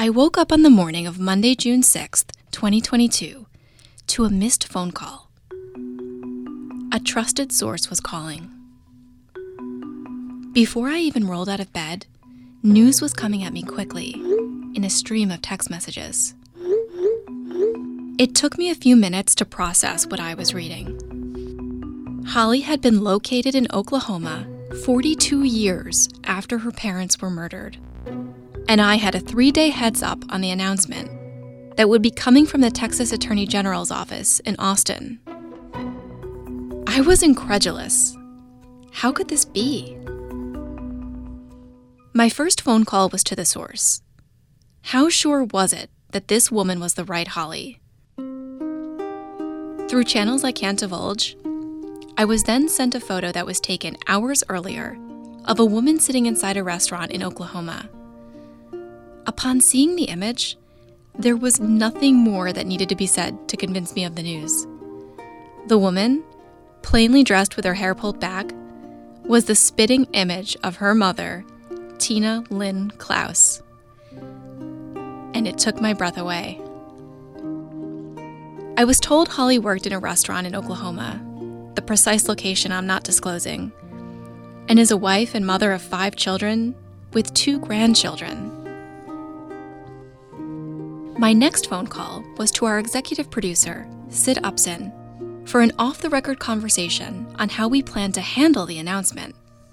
I woke up on the morning of Monday, June 6th, 2022, to a missed phone call. A trusted source was calling. Before I even rolled out of bed, news was coming at me quickly in a stream of text messages. It took me a few minutes to process what I was reading. Holly had been located in Oklahoma 42 years after her parents were murdered. And I had a 3-day heads up on the announcement that would be coming from the Texas Attorney General's office in Austin. I was incredulous. How could this be? My first phone call was to the source. How sure was it that this woman was the right Holly? Through channels I can't divulge, I was then sent a photo that was taken hours earlier of a woman sitting inside a restaurant in Oklahoma. Upon seeing the image, there was nothing more that needed to be said to convince me of the news. The woman, plainly dressed with her hair pulled back, was the spitting image of her mother, Tina Lynn Klaus. And it took my breath away. I was told Holly worked in a restaurant in Oklahoma, the precise location I'm not disclosing, and is a wife and mother of 5 children with 2 grandchildren. My next phone call was to our executive producer, Sid Upson, for an off-the-record conversation on how we plan to handle the announcement.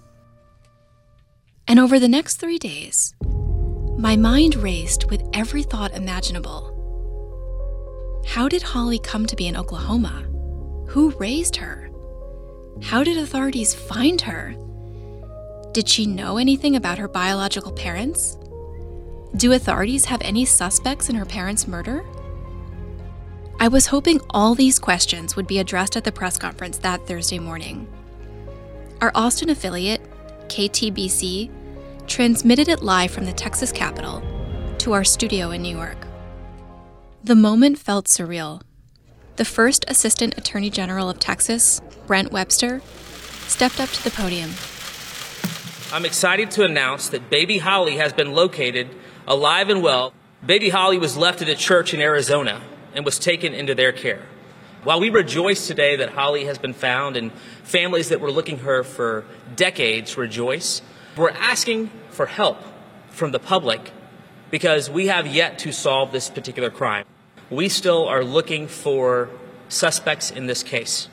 And over the next 3 days, my mind raced with every thought imaginable. How did Holly come to be in Oklahoma? Who raised her? How did authorities find her? Did she know anything about her biological parents? Do authorities have any suspects in her parents' murder? I was hoping all these questions would be addressed at the press conference that Thursday morning. Our Austin affiliate, KTBC, transmitted it live from the Texas Capitol to our studio in New York. The moment felt surreal. The first Assistant Attorney General of Texas, Brent Webster, stepped up to the podium. I'm excited to announce that baby Holly has been located alive and well. Baby Holly was left at a church in Arizona and was taken into their care. While we rejoice today that Holly has been found and families that were looking for her for decades rejoice, we're asking for help from the public because we have yet to solve this particular crime. We still are looking for suspects in this case.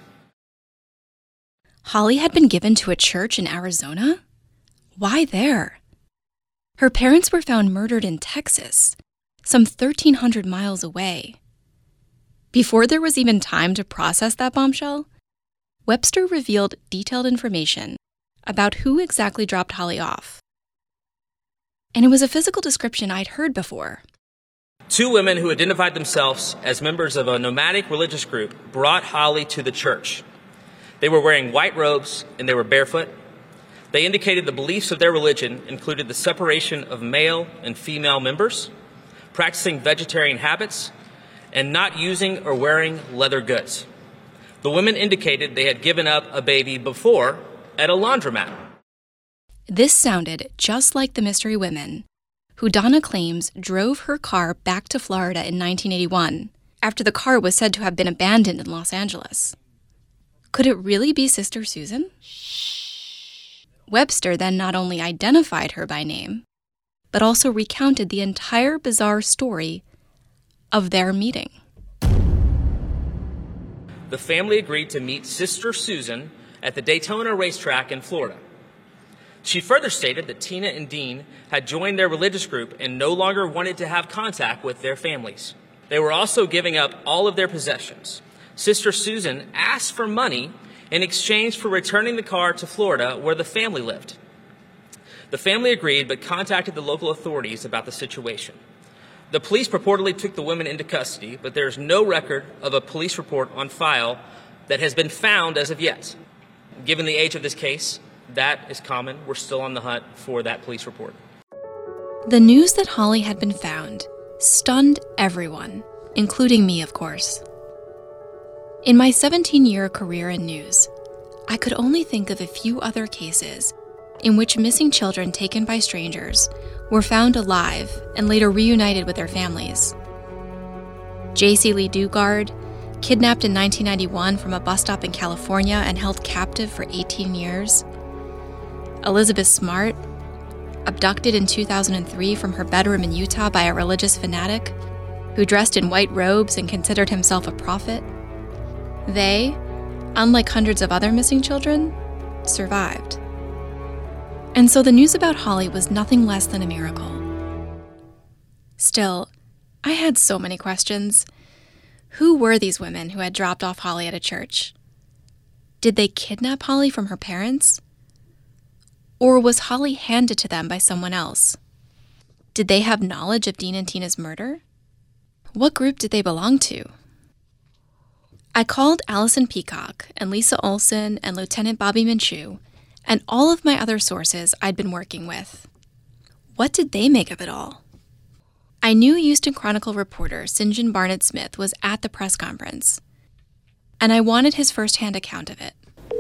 Holly had been given to a church in Arizona? Why there? Her parents were found murdered in Texas, some 1,300 miles away. Before there was even time to process that bombshell, Webster revealed detailed information about who exactly dropped Holly off. And it was a physical description I'd heard before. 2 women who identified themselves as members of a nomadic religious group brought Holly to the church. They were wearing white robes and they were barefoot. They indicated the beliefs of their religion included the separation of male and female members, practicing vegetarian habits, and not using or wearing leather goods. The women indicated they had given up a baby before at a laundromat. This sounded just like the mystery women, who Donna claims drove her car back to Florida in 1981, after the car was said to have been abandoned in Los Angeles. Could it really be Sister Susan? Webster then not only identified her by name, but also recounted the entire bizarre story of their meeting. The family agreed to meet Sister Susan at the Daytona racetrack in Florida. She further stated that Tina and Dean had joined their religious group and no longer wanted to have contact with their families. They were also giving up all of their possessions. Sister Susan asked for money in exchange for returning the car to Florida where the family lived. The family agreed but contacted the local authorities about the situation. The police purportedly took the women into custody, but there is no record of a police report on file that has been found as of yet. Given the age of this case, that is common. We're still on the hunt for that police report. The news that Holly had been found stunned everyone, including me, of course. In my 17-year career in news, I could only think of a few other cases in which missing children taken by strangers were found alive and later reunited with their families. J.C. Lee Dugard, kidnapped in 1991 from a bus stop in California and held captive for 18 years. Elizabeth Smart, abducted in 2003 from her bedroom in Utah by a religious fanatic who dressed in white robes and considered himself a prophet. They, unlike hundreds of other missing children, survived. And so the news about Holly was nothing less than a miracle. Still, I had so many questions. Who were these women who had dropped off Holly at a church? Did they kidnap Holly from her parents? Or was Holly handed to them by someone else? Did they have knowledge of Dean and Tina's murder? What group did they belong to? I called Allison Peacock and Lisa Olson and Lieutenant Bobby Minshew and all of my other sources I'd been working with. What did they make of it all? I knew Houston Chronicle reporter St. John Barnett Smith was at the press conference, and I wanted his firsthand account of it.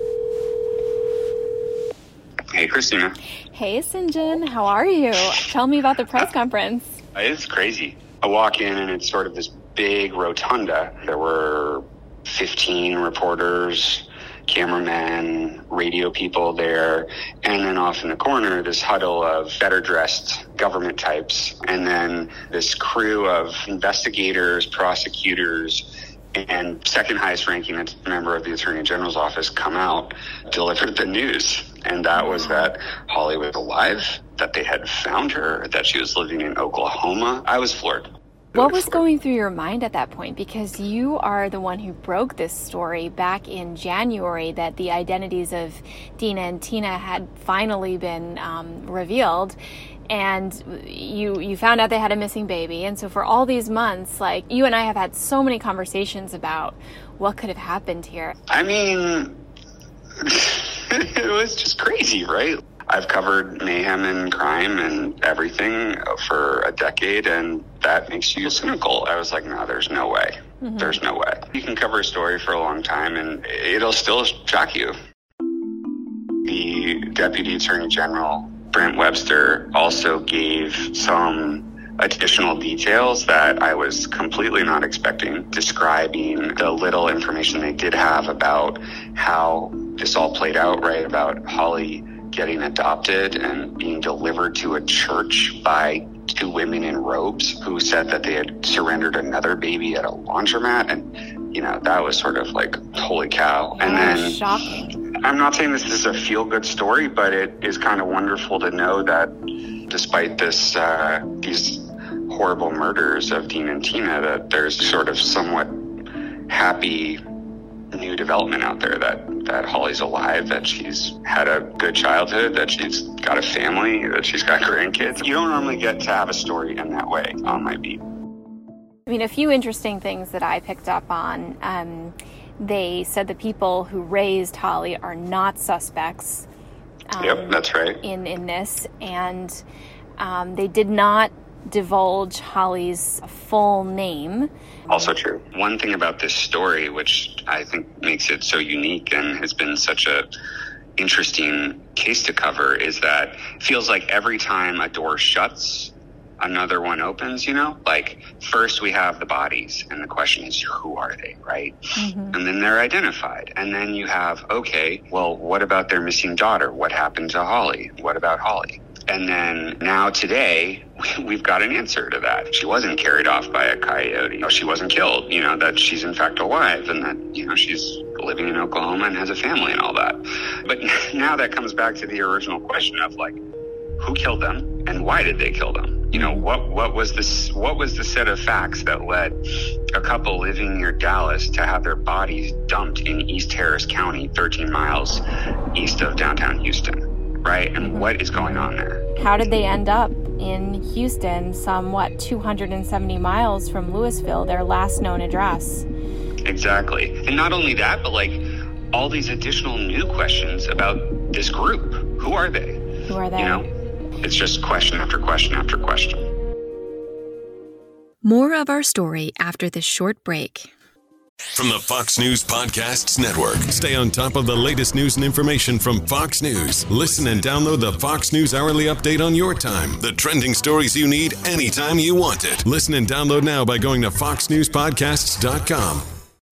Hey, Christina. Hey, St. John. How are you? Tell me about the press conference. It's crazy. I walk in and it's sort of this big rotunda. There were 15 reporters, cameramen, radio people there, and then off in the corner, this huddle of better dressed government types, and then this crew of investigators, prosecutors, and second highest ranking member of the Attorney General's office come out, delivered the news. And that was that Holly was alive, that they had found her, that she was living in Oklahoma. I was floored. What was going through your mind at that point? Because you are the one who broke this story back in January, that the identities of Dina and Tina had finally been revealed. And you found out they had a missing baby. And so for all these months, like, you and I have had so many conversations about what could have happened here. I mean, it was just crazy, right? I've covered mayhem and crime and everything for a decade, and that makes you cynical. I was like, no, there's no way. Mm-hmm. There's no way. You can cover a story for a long time, and it'll still shock you. The Deputy Attorney General, Brent Webster, also gave some additional details that I was completely not expecting, describing the little information they did have about how this all played out, right? About Holly getting adopted and being delivered to a church by two women in robes who said that they had surrendered another baby at a laundromat. And, you know, that was sort of like, holy cow. And then shocking. I'm not saying this is a feel-good story, but it is kind of wonderful to know that despite this, these horrible murders of Dean and Tina, that there's sort of somewhat happy new development out there, that Holly's alive, that she's had a good childhood, that she's got a family, that she's got grandkids. You don't normally get to have a story in that way on my beat. I mean, a few interesting things that I picked up on. They said the people who raised Holly are not suspects. Yep, that's right. In this, and they did not divulge Holly's full name. Also true. One thing about this story, which I think makes it so unique and has been such a interesting case to cover, is that it feels like every time a door shuts, another one opens, you know? Like, first we have the bodies, and the question is, who are they, right? Mm-hmm. And then they're identified. And then you have, okay, well, what about their missing daughter? What happened to Holly? What about Holly? And then now today, we've got an answer to that. She wasn't carried off by a coyote. She wasn't killed, you know, that she's in fact alive, and that, you know, she's living in Oklahoma and has a family and all that. But now that comes back to the original question of, like, who killed them and why did they kill them? You know, what was the set of facts that led a couple living near Dallas to have their bodies dumped in East Harris County, 13 miles east of downtown Houston? Right? And what is going on there? How did they end up in Houston, somewhat 270 miles from Louisville, their last known address? Exactly. And not only that, but like all these additional new questions about this group. Who are they? Who are they? You know, it's just question after question after question. More of our story after this short break. From the Fox News Podcasts Network. Stay on top of the latest news and information from Fox News. Listen and download the Fox News Hourly Update on your time. The trending stories you need anytime you want it. Listen and download now by going to foxnewspodcasts.com.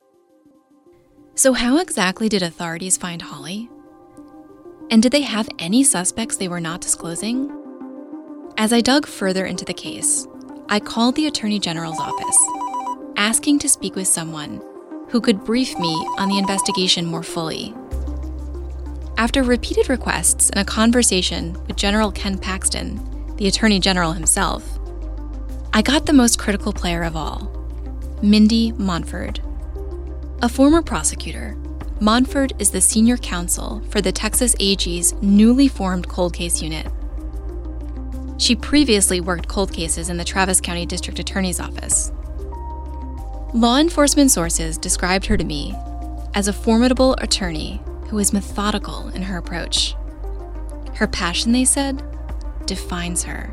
So how exactly did authorities find Holly? And did they have any suspects they were not disclosing? As I dug further into the case, I called the Attorney General's office, asking to speak with someone who could brief me on the investigation more fully. After repeated requests and a conversation with General Ken Paxton, the Attorney General himself, I got the most critical player of all, Mindy Montford. A former prosecutor, Montford is the senior counsel for the Texas AG's newly formed cold case unit. She previously worked cold cases in the Travis County District Attorney's Office. Law enforcement sources described her to me as a formidable attorney who was methodical in her approach. Her passion, they said, defines her.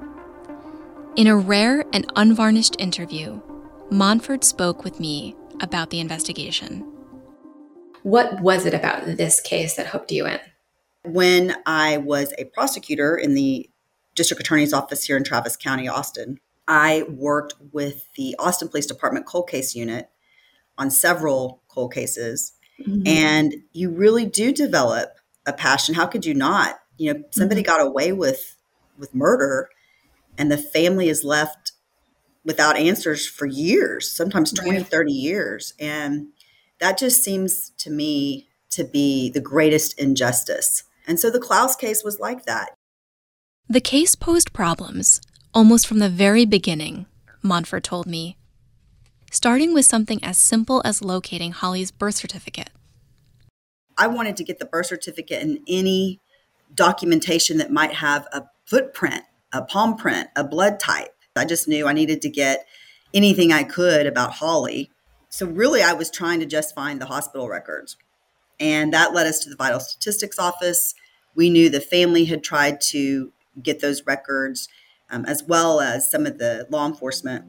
In a rare and unvarnished interview, Montford spoke with me about the investigation. What was it about this case that hooked you in? When I was a prosecutor in the District Attorney's Office here in Travis County, Austin, I worked with the Austin Police Department cold case unit on several cold cases. Mm-hmm. And you really do develop a passion. How could you not? You know, somebody got away with murder and the family is left without answers for years, sometimes 20, 30 years. And that just seems to me to be the greatest injustice. And so the Klaus case was like that. The case posed problems almost from the very beginning, Montford told me, starting with something as simple as locating Holly's birth certificate. I wanted to get the birth certificate and any documentation that might have a footprint, a palm print, a blood type. I just knew I needed to get anything I could about Holly. So really, I was trying to just find the hospital records. And that led us to the Vital Statistics Office. We knew the family had tried to get those records, as well as some of the law enforcement.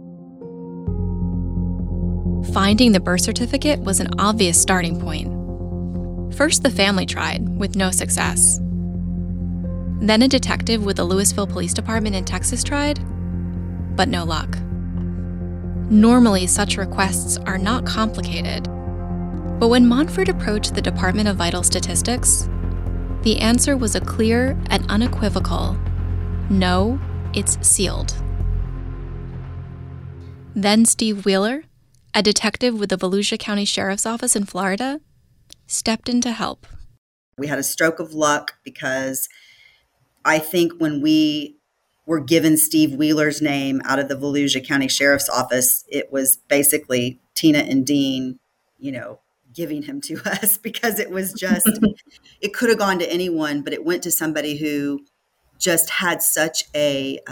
Finding the birth certificate was an obvious starting point. First, the family tried, with no success. Then a detective with the Louisville Police Department in Texas tried, but no luck. Normally, such requests are not complicated. But when Montford approached the Department of Vital Statistics, the answer was a clear and unequivocal, no, it's sealed. Then Steve Wheeler, a detective with the Volusia County Sheriff's Office in Florida, stepped in to help. We had a stroke of luck because I think when we were given Steve Wheeler's name out of the Volusia County Sheriff's Office, it was basically Tina and Dean, giving him to us because it was just, it could have gone to anyone, but it went to somebody who just had such a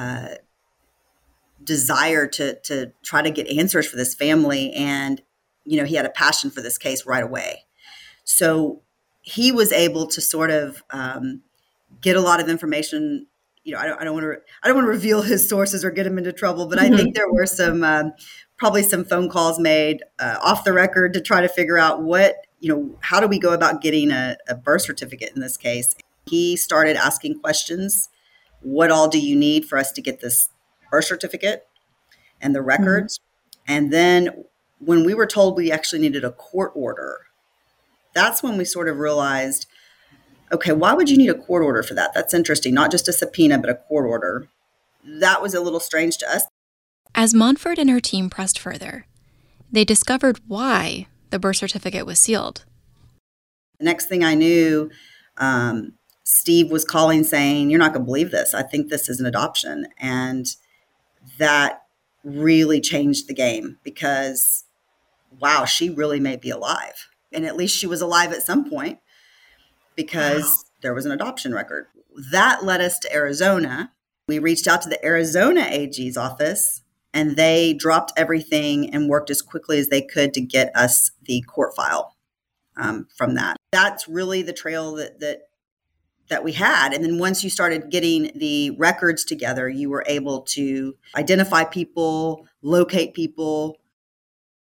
desire to try to get answers for this family. And, he had a passion for this case right away. So he was able to sort of get a lot of information. I don't want to reveal his sources or get him into trouble, but I think there were some probably some phone calls made off the record to try to figure out how do we go about getting a birth certificate in this case. He started asking questions. What all do you need for us to get this birth certificate and the records? Mm-hmm. And then when we were told we actually needed a court order, that's when we sort of realized, okay, why would you need a court order for that? That's interesting. Not just a subpoena, but a court order. That was a little strange to us. As Montford and her team pressed further, they discovered why the birth certificate was sealed. The next thing I knew, Steve was calling saying, "You're not going to believe this. I think this is an adoption." And that really changed the game because, wow, she really may be alive. And at least she was alive at some point because there was an adoption record. That led us to Arizona. We reached out to the Arizona AG's office, and they dropped everything and worked as quickly as they could to get us the court file from that. That's really the trail that we had. And then once you started getting the records together, you were able to identify people, locate people.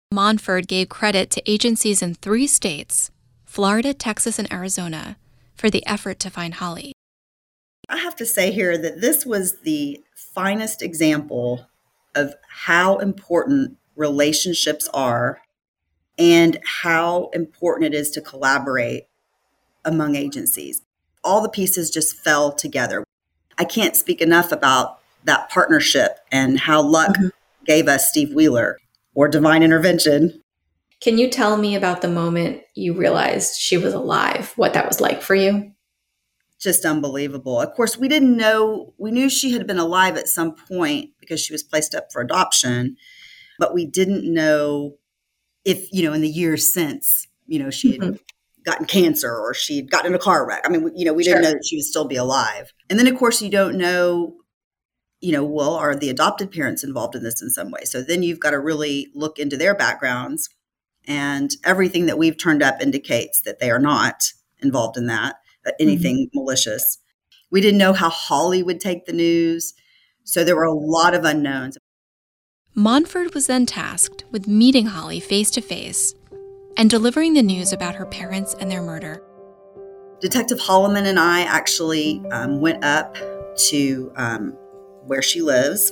Monford gave credit to agencies in 3 states, Florida, Texas, and Arizona, for the effort to find Holly. I have to say here that this was the finest example of how important relationships are and how important it is to collaborate among agencies. All the pieces just fell together. I can't speak enough about that partnership and how luck gave us Steve Wheeler, or divine intervention. Can you tell me about the moment you realized she was alive, what that was like for you? Just unbelievable. Of course, we didn't know, we knew she had been alive at some point because she was placed up for adoption, but we didn't know if, in the years since, she had gotten cancer or she'd gotten in a car wreck. I mean, we didn't know that she would still be alive. And then, of course, you don't know, well, are the adopted parents involved in this in some way? So then you've got to really look into their backgrounds, and everything that we've turned up indicates that they are not involved in that, anything malicious. We didn't know how Holly would take the news. So there were a lot of unknowns. Monford was then tasked with meeting Holly face-to-face and delivering the news about her parents and their murder. Detective Holloman and I actually went up to where she lives.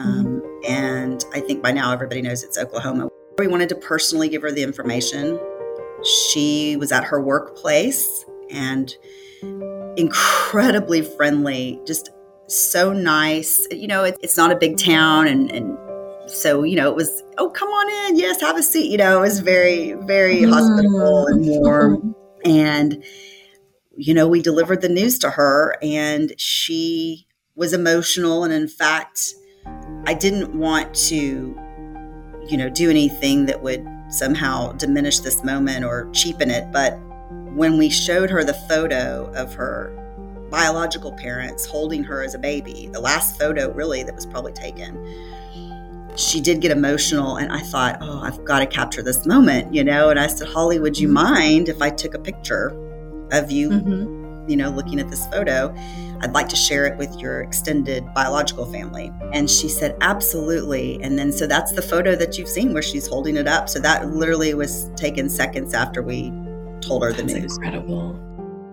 And I think by now everybody knows it's Oklahoma. We wanted to personally give her the information. She was at her workplace and incredibly friendly, just so nice. It's not a big town. And so, it was, oh, come on in. Yes, have a seat. It was very, very hospitable and warm. And, we delivered the news to her, and she was emotional. And in fact, I didn't want to, do anything that would somehow diminish this moment or cheapen it. But when we showed her the photo of her biological parents holding her as a baby, the last photo really that was probably taken, she did get emotional. And I thought, oh, I've got to capture this moment, And I said, Holly, would you mind if I took a picture of you, looking at this photo? I'd like to share it with your extended biological family. And she said, absolutely. And then, so that's the photo that you've seen where she's holding it up. So that literally was taken seconds after we told her the news. That's incredible.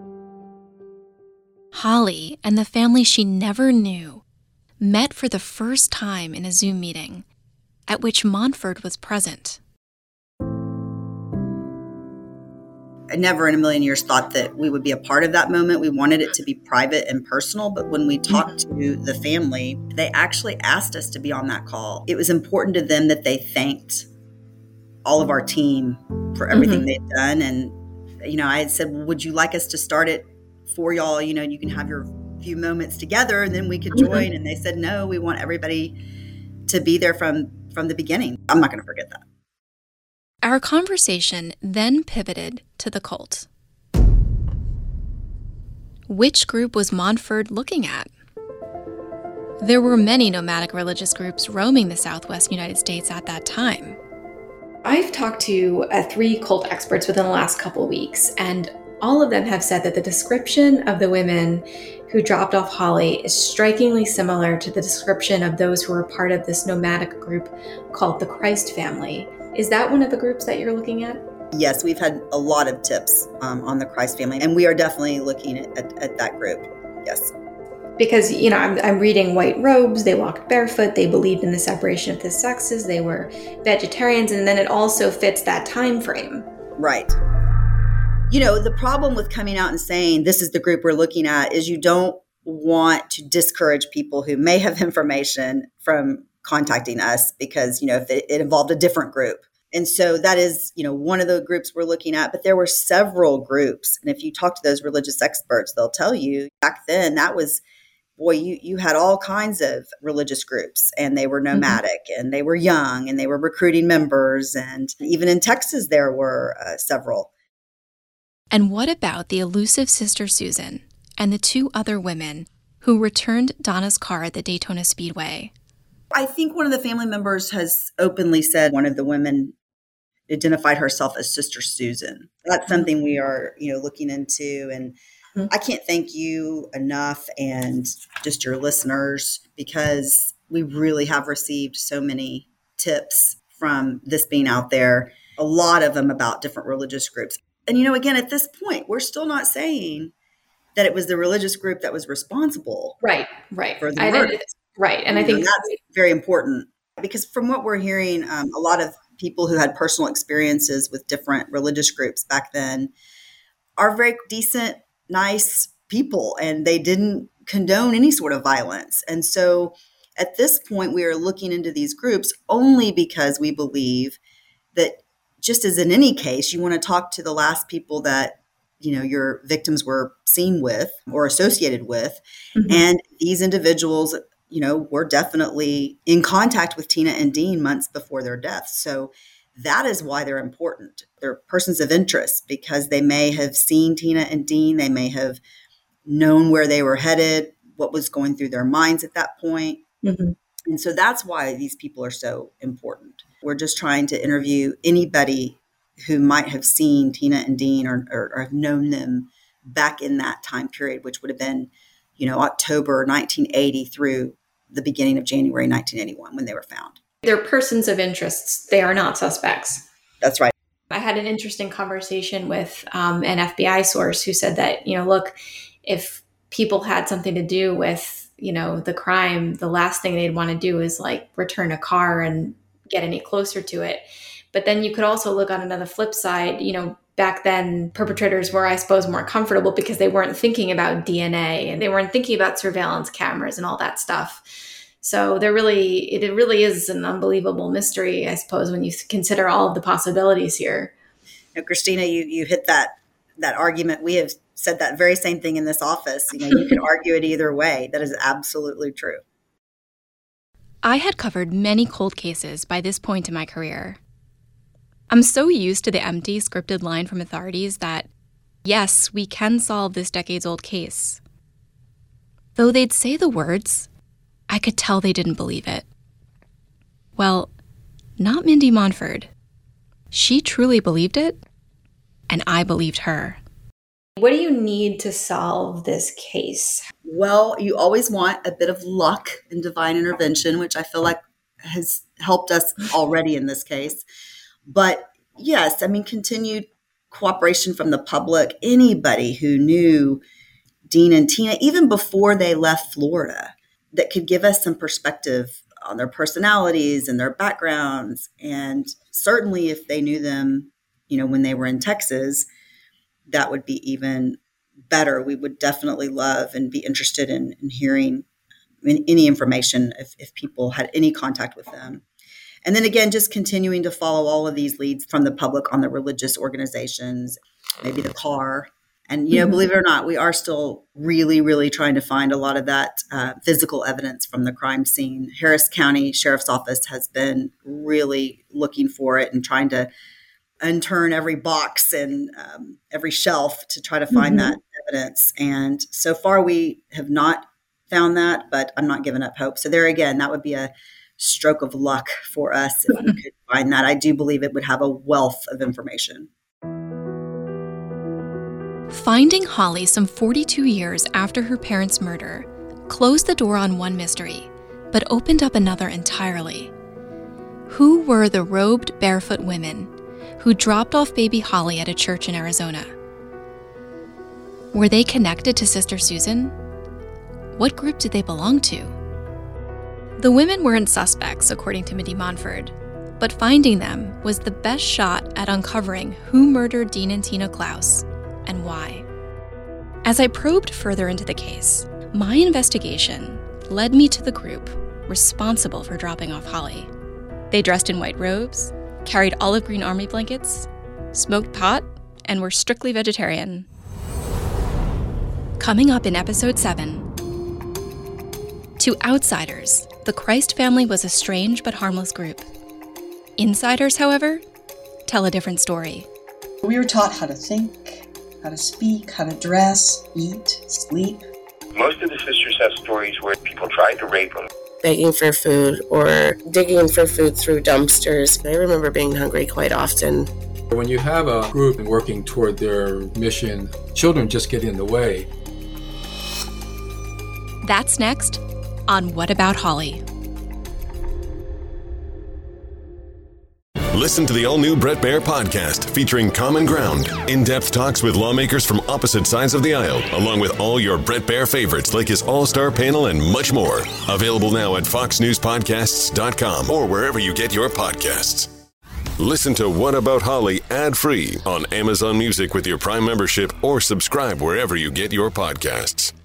Holly and the family she never knew met for the first time in a Zoom meeting at which Monford was present. I never in a million years thought that we would be a part of that moment. We wanted it to be private and personal. But when we talked to the family, they actually asked us to be on that call. It was important to them that they thanked all of our team for everything they'd done. And, I had said, well, would you like us to start it for y'all? You can have your few moments together and then we could join. And they said, no, we want everybody to be there from the beginning. I'm not going to forget that. Our conversation then pivoted to the cult. Which group was Monford looking at? There were many nomadic religious groups roaming the Southwest United States at that time. I've talked to 3 cult experts within the last couple of weeks, and all of them have said that the description of the women who dropped off Holly is strikingly similar to the description of those who were part of this nomadic group called the Christ family. Is that one of the groups that you're looking at? Yes, we've had a lot of tips on the Christ family, and we are definitely looking at that group. Yes. Because, I'm reading white robes, they walked barefoot, they believed in the separation of the sexes, they were vegetarians, and then it also fits that time frame. Right. The problem with coming out and saying this is the group we're looking at is you don't want to discourage people who may have information from contacting us because, if it involved a different group. And so that is, one of the groups we're looking at, but there were several groups. And if you talk to those religious experts, they'll tell you back then that was, you had all kinds of religious groups, and they were nomadic and they were young and they were recruiting members. And even in Texas, there were several. And what about the elusive Sister Susan and the 2 other women who returned Donna's car at the Daytona Speedway? I think one of the family members has openly said one of the women identified herself as Sister Susan. That's something we are, looking into. And I can't thank you enough and just your listeners, because we really have received so many tips from this being out there, a lot of them about different religious groups. And, again, at this point, we're still not saying that it was the religious group that was responsible right for the murder. Right. And I think that's very important, because from what we're hearing, a lot of people who had personal experiences with different religious groups back then are very decent, nice people, and they didn't condone any sort of violence. And so at this point, we are looking into these groups only because we believe that, just as in any case, you want to talk to the last people that, your victims were seen with or associated with. Mm-hmm. And these individuals, were definitely in contact with Tina and Dean months before their deaths. So that is why they're important. They're persons of interest because they may have seen Tina and Dean. They may have known where they were headed, what was going through their minds at that point. Mm-hmm. And so that's why these people are so important. We're just trying to interview anybody who might have seen Tina and Dean or have known them back in that time period, which would have been, October 1980 through the beginning of January 1981 when they were found. They're persons of interest. They are not suspects. That's right. I had an interesting conversation with an FBI source who said that, look, if people had something to do with, the crime, the last thing they'd want to do is return a car and get any closer to it. But then you could also look on another flip side, back then perpetrators were, I suppose, more comfortable because they weren't thinking about DNA and they weren't thinking about surveillance cameras and all that stuff. So it really is an unbelievable mystery, I suppose, when you consider all of the possibilities here. Christina, you hit that argument. We have said that very same thing in this office. You can argue it either way. That is absolutely true. I had covered many cold cases by this point in my career. I'm so used to the empty, scripted line from authorities that, yes, we can solve this decades-old case. Though they'd say the words, I could tell they didn't believe it. Well, not Mindy Montford. She truly believed it, and I believed her. What do you need to solve this case? Well, you always want a bit of luck and divine intervention, which I feel like has helped us already in this case. But yes, continued cooperation from the public, anybody who knew Dean and Tina, even before they left Florida, that could give us some perspective on their personalities and their backgrounds. And certainly if they knew them, when they were in Texas, that would be even better. We would definitely love and be interested in hearing any information if people had any contact with them. And then again, just continuing to follow all of these leads from the public on the religious organizations, maybe the car. And, believe it or not, we are still really, really trying to find a lot of that physical evidence from the crime scene. Harris County Sheriff's Office has been really looking for it and trying to unturn every box and every shelf to try to find that evidence. And so far we have not found that, but I'm not giving up hope. So there again, that would be a stroke of luck for us if we could find that. I do believe it would have a wealth of information. Finding Holly some 42 years after her parents' murder closed the door on one mystery, but opened up another entirely. Who were the robed, barefoot women who dropped off baby Holly at a church in Arizona? Were they connected to Sister Susan? What group did they belong to? The women weren't suspects, according to Mindy Montford, but finding them was the best shot at uncovering who murdered Dean and Tina Klaus and why. As I probed further into the case, my investigation led me to the group responsible for dropping off Holly. They dressed in white robes, carried olive green army blankets, smoked pot, and were strictly vegetarian. Coming up in episode 7, to outsiders, the Christ family was a strange but harmless group. Insiders, however, tell a different story. We were taught how to think, how to speak, how to dress, eat, sleep. Most of the sisters have stories where people tried to rape them. Begging for food or digging for food through dumpsters. I remember being hungry quite often. When you have a group working toward their mission, children just get in the way. That's next on What About Holly? Listen to the all-new Bret Baier podcast featuring Common Ground, in-depth talks with lawmakers from opposite sides of the aisle, along with all your Bret Baier favorites like his all-star panel and much more. Available now at foxnewspodcasts.com or wherever you get your podcasts. Listen to What About Holly ad-free on Amazon Music with your Prime membership or subscribe wherever you get your podcasts.